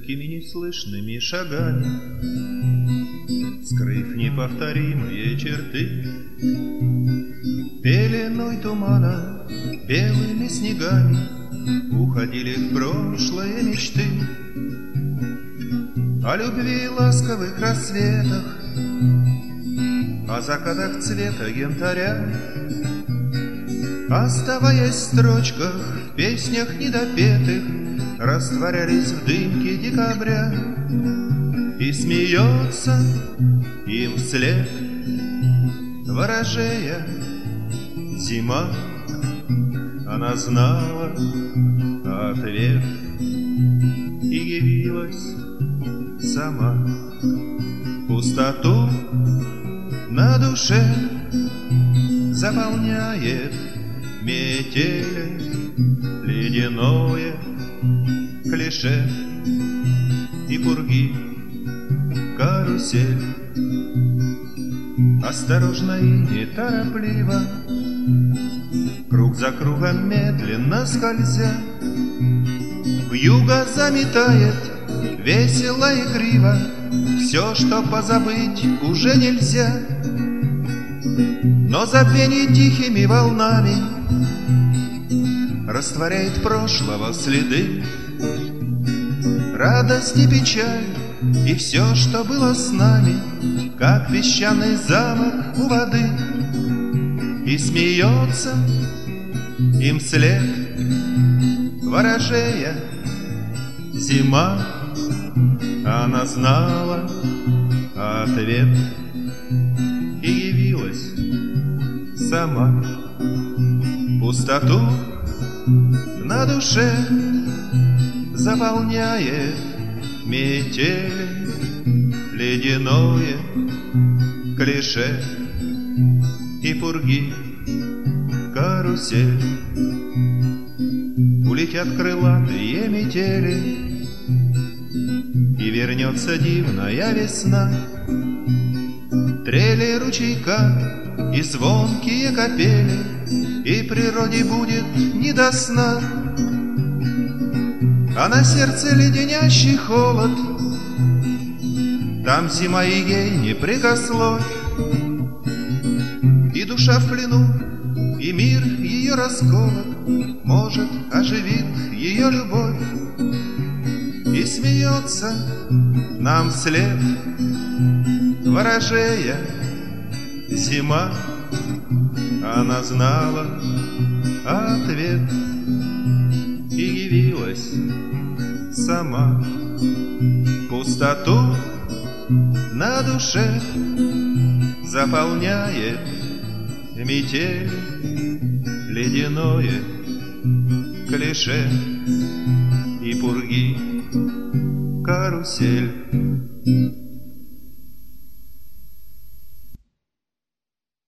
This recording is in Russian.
легкими неслышными шагами, скрыв неповторимые черты, пеленой тумана белыми снегами уходили в прошлое мечты. О любви ласковых рассветах, о закатах цвета янтаря, оставаясь в строчках, в песнях недопетых, растворялись в дымке декабря. И смеется им вслед ворожея зима. Она знала ответ и явилась сама. Пустоту на душе заполняет метели ледяное клише и пурги карусель. Осторожно и неторопливо, круг за кругом медленно скользя, вьюга заметает весело и криво все, что позабыть уже нельзя. Но забвение тихими волнами растворяет прошлого следы, радость и печаль, и все, что было с нами, как песчаный замок у воды. И смеется им вслед ворожея зима. Она знала ответ и явилась сама. Пустоту на душе заполняет метель ледяное клише и пурги карусель. Улетят крылатые метели, и вернется дивная весна. Трели ручейка и звонкие капели, и природе будет не до сна. А на сердце леденящий холод, там зима и ей не прикословь. И душа в плену, и мир ее расколот, может, оживит ее любовь. И смеется нам вслед ворожея зима. Она знала ответ и явилась сама. Пустоту на душе заполняет метель ледяное клише и пурги карусель.